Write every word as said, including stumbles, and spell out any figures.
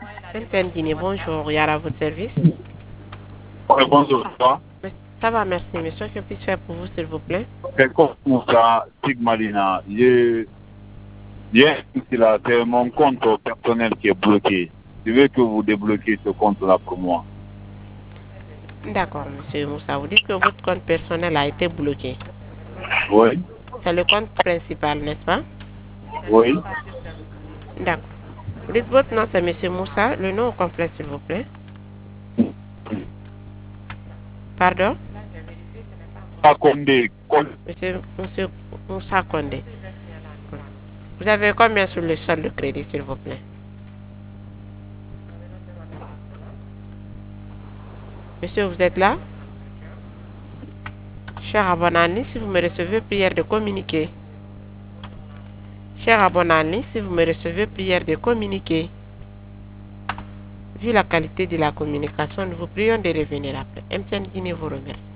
M T N Guinée, bonjour, Yara à votre service. Oui, bonjour. Ça va, merci. Monsieur, que puis-je faire pour vous, s'il vous plaît? C'est comme ça, Sigmalina. Je, c'est mon compte personnel qui est bloqué. Je veux que vous débloquiez ce compte-là pour moi. D'accord, monsieur Moussa. Vous dites que votre compte personnel a été bloqué. Oui. C'est le compte principal, n'est-ce pas? Oui. D'accord. Vous dites votre nom, c'est monsieur Moussa. Le nom au complet, s'il vous plaît. Pardon? Condé. Monsieur, monsieur Moussa Condé. Vous avez combien sur le solde de crédit, s'il vous plaît? Monsieur, vous êtes là? Cher abonné, si vous me recevez, prière de communiquer. Cher abonné, si vous me recevez, prière de communiquer. Vu la qualité de la communication, nous vous prions de revenir après. M T N Guinée vous remercie.